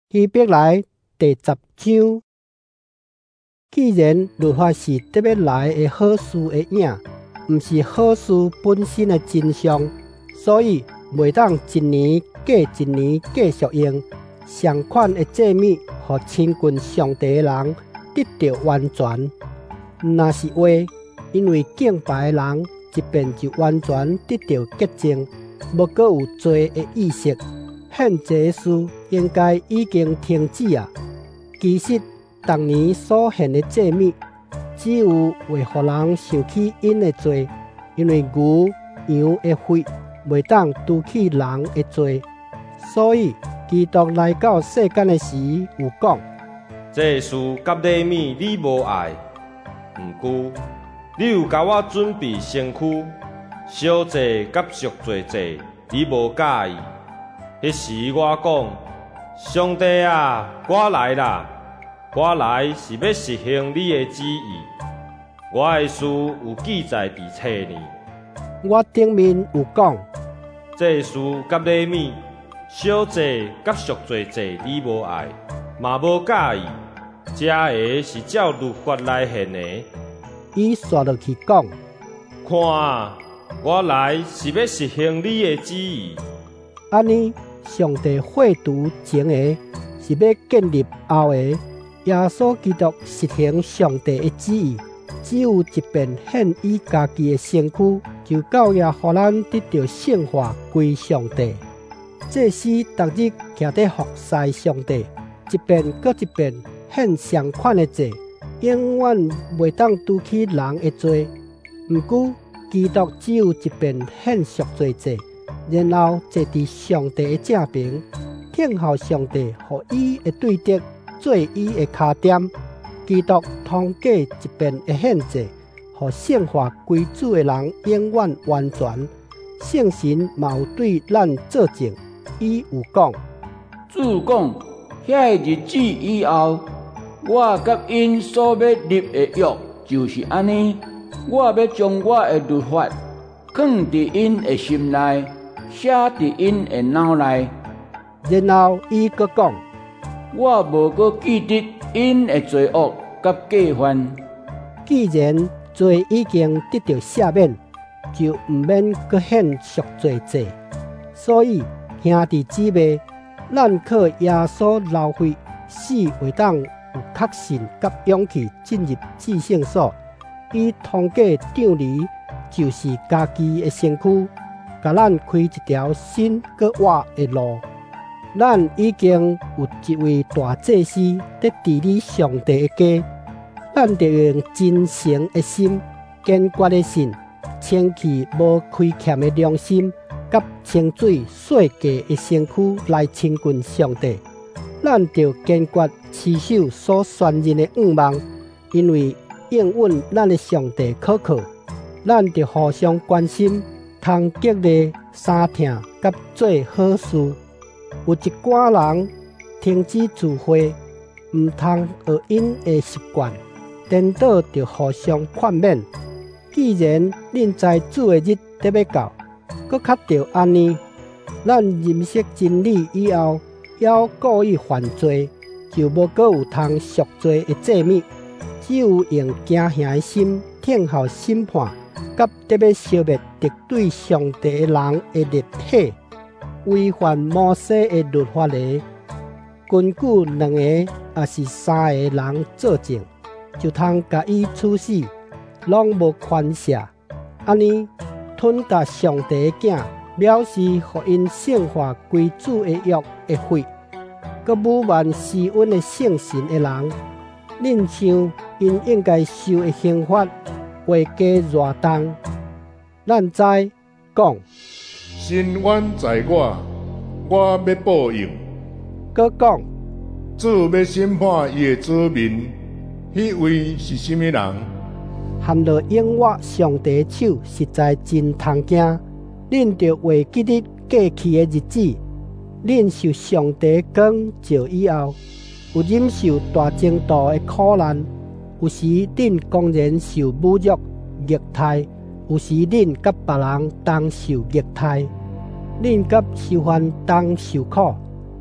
希伯来第10章。既然律法是得要来的好事的影，毋是好事本身的真相，所以袂当一年过一年继续用相款的祭物，互亲近上帝的人得到完全。若是话，因为敬拜的人一遍就完全得到洁净，无阁有罪的意识，献祭的事应该已经停止啊。其实逐年所献的祭物，只有为互人想起因的罪，因为牛羊的血袂当除去人的罪，所以基督来到世间的时有讲： 这事甲礼物你无爱，毋过你有甲我准备身躯，小祭甲赎罪祭你无介意。迄时我讲：上帝啊，我来啦！我来是要实行你的旨意。我的事有记载伫册呢。 我顶面有讲： 这事甲礼物、小祭甲赎罪祭你无爱，嘛无介意。这个是照律法来献的。 伊刷落去讲： 看啊，我来是要实行你的旨意。 安尼，上帝废除前个，是要建立后个。耶稣基督实行上帝的旨意，只有一遍献伊家己的身躯，就够也互咱得到圣化归上帝。祭司逐日徛伫服侍上帝，一遍搁一遍献相款的祭，永远袂当除去人的罪。毋过，基督只有一遍献赎罪祭，然后坐伫上帝的正边，听候上帝互伊的对德做伊的脚点。基督通过一遍的献祭，互圣化归主的人永远完全。圣神嘛有对咱作证，伊有讲： 主讲，遐日子以后，我甲因所要立的约就是安尼。我要将我的律法放伫因的心内，写伫因的脑内。 然后伊阁讲： 我无阁记得因的罪恶甲过犯。 既然罪已经得到赦免，就毋免阁献赎罪祭。所以兄弟姊妹，咱靠耶稣流血死，会当有确信甲勇气进入至圣所。伊通过丈离，就是家己的身躯，甲咱开一条新搁活的路。咱已经有一位大祭司在治理上帝的家，咱就用真诚的心、坚决的心，清气无亏欠的良心，甲清水洗洁的身躯来亲近上帝。咱就坚决持守所宣认的愿望，因为应允咱的上帝可靠。咱就互相关心，通激励、相听，甲做好事。有一寡人停止聚会，毋通学因的习惯，颠倒就互相劝勉。既然恁知主的日得要到，搁较着安尼，咱认识真理以后，要故意犯罪，就无阁有通赎罪的祭物，只有用惊吓的心，听候审判，甲得要消灭敌对上帝的人的立体。违反摩西的律法的，根据2个也是3个人作证，就通甲伊处死，拢无宽赦。安尼吞达上帝的囝，藐视互因圣化归主的约的血，佮侮慢施恩的圣神的人，恁想因应该受的刑罚会加偌重？咱知讲。 伸冤在我，我要报应。 佮讲， 主要审判伊的子民，迄位是甚物人？ 含着永活上帝的手，实在真通惊。恁着会记得过去的日子，恁受上帝光照以后，有忍受大程度的苦难，有时恁公然受侮辱、虐待。有时恁甲别人同受虐待，恁甲囚犯同受苦，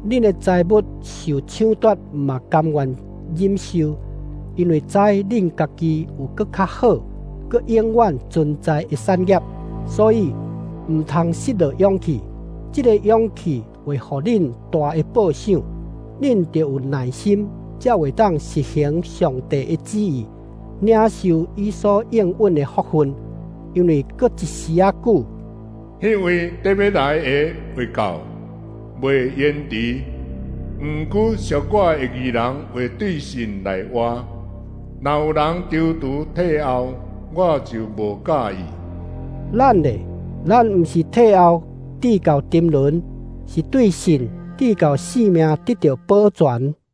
恁的财物受抢夺，嘛甘愿忍受，因为知恁家己有搁较好、搁永远存在的产业，所以毋通失落勇气。这个勇气会互恁大的报赏，恁就有耐心，才会当实行上帝的旨意，领受伊所应允的福分。因为搁一时仔久， 迄位得要来的会到，袂延迟。毋过属我的义人会对神来活。若有人丢除退后，我就无介意。咱毋是退后直到沉沦，是对神直到性命得到保全。